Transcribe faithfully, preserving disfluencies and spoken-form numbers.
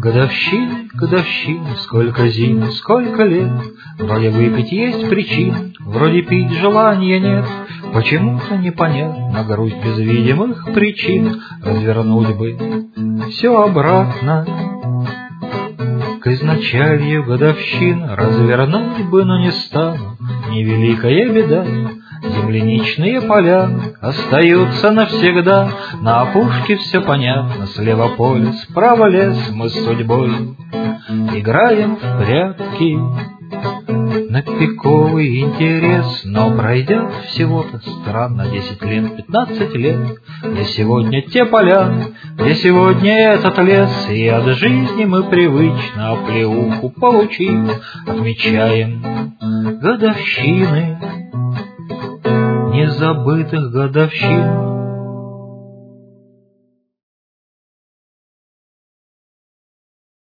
Годовщины, годовщины, сколько зим, сколько лет. Вроде выпить есть причин, вроде пить желания нет. Почему-то непонятно, грусть без видимых причин. Развернуть бы все обратно к изначалью годовщин. Развернуть бы, но не стану, невеликая беда. Земляничные поля остаются навсегда. На опушке все понятно, слева поле, справа лес. Мы с судьбой играем в прятки на пиковый интерес. Но пройдет всего-то странно десять лет, пятнадцать лет. Где сегодня те поля, где сегодня этот лес. И от жизни мы привычно оплеуху получив, отмечаем годовщины незабытых годовщин.